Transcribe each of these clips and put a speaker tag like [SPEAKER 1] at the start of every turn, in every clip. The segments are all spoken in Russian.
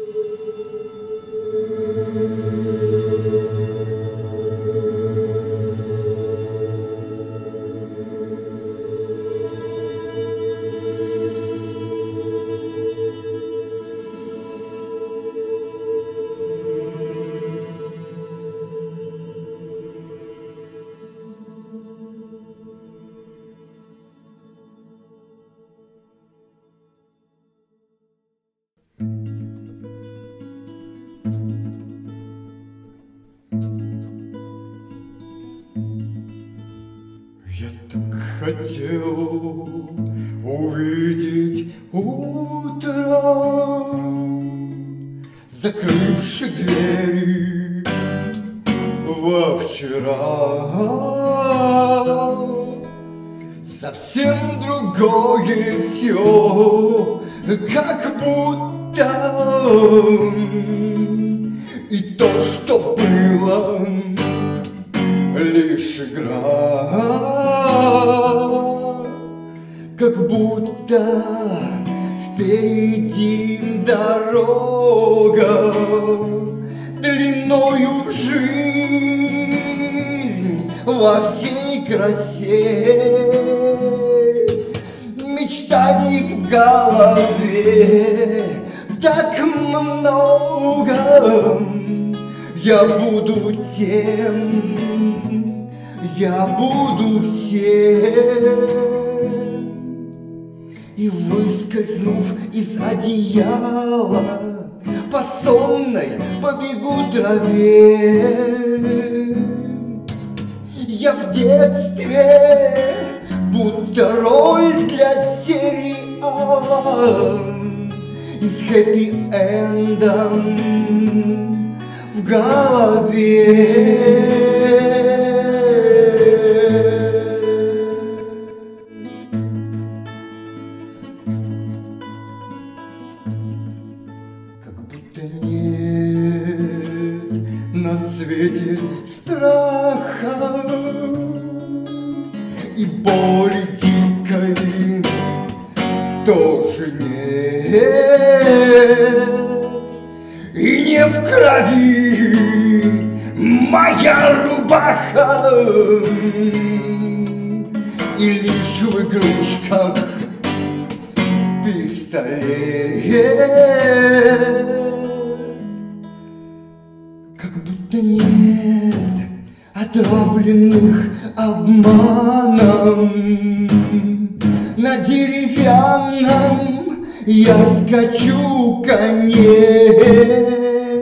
[SPEAKER 1] Я так хотел увидеть утро, закрывши двери во вчера. Совсем другое все, как будто и то, что было, лишь игра, как будто впереди дорога длиною в жизнь во всей красе. Мечтаний в голове так много, я буду тем, я буду всем. И выскользнув из одеяла, по сонной побегу траве. Я в детстве будто роль для сериала и с хэппи-эндом в голове. Как будто нет на свете страха и боли дикой тоже нет. И не в крови моя рубаха, и лишь в игрушках пистолет. Как будто нет отравленных обманом, на деревянном я скачу коне.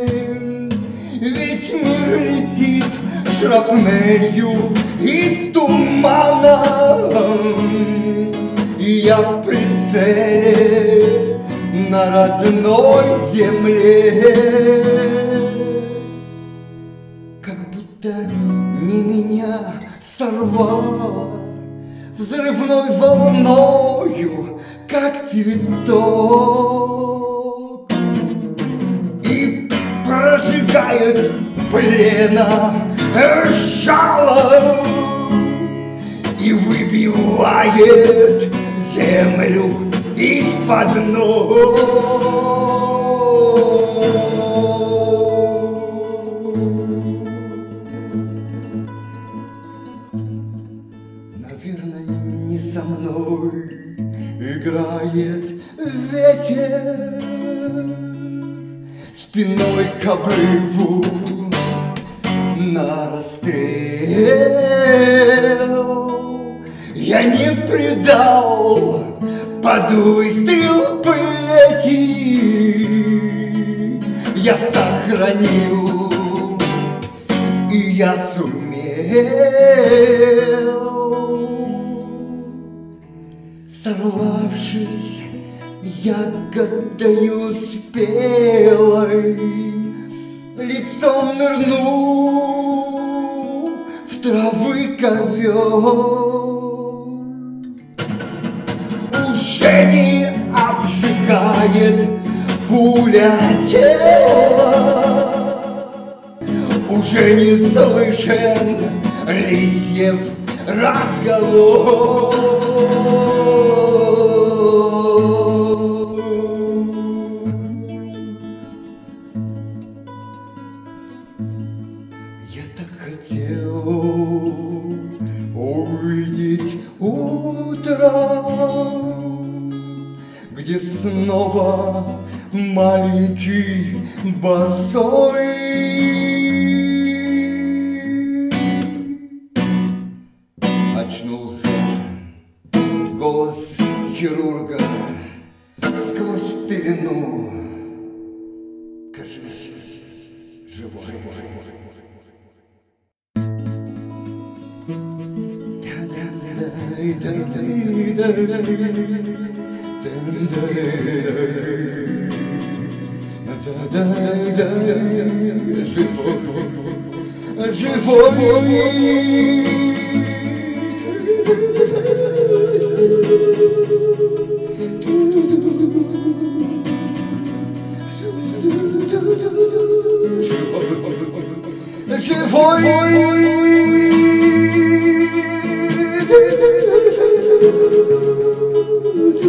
[SPEAKER 1] Весь мир летит шрапнелью из тумана, и я в прицеле на родной земле. Как будто не меня сорвало взрывной волною, как цветок, и прожигает плена жало и выбивает землю из-под ног. Наверное, не со мной играет ветер, спиной к обрыву на расстрел. Я не предал под выстрел плети, я сохранил, и я сумел. Сорвавшись ягодою спелой, лицом нырну в травы ковер. Уже не обжигает пуля тело, уже не слышен листьев разговор. хотел увидеть утро, где снова маленький босой очнулся голос хирурга сквозь пелену. Кажись, живой.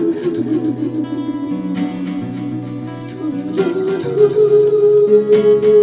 [SPEAKER 1] Живой.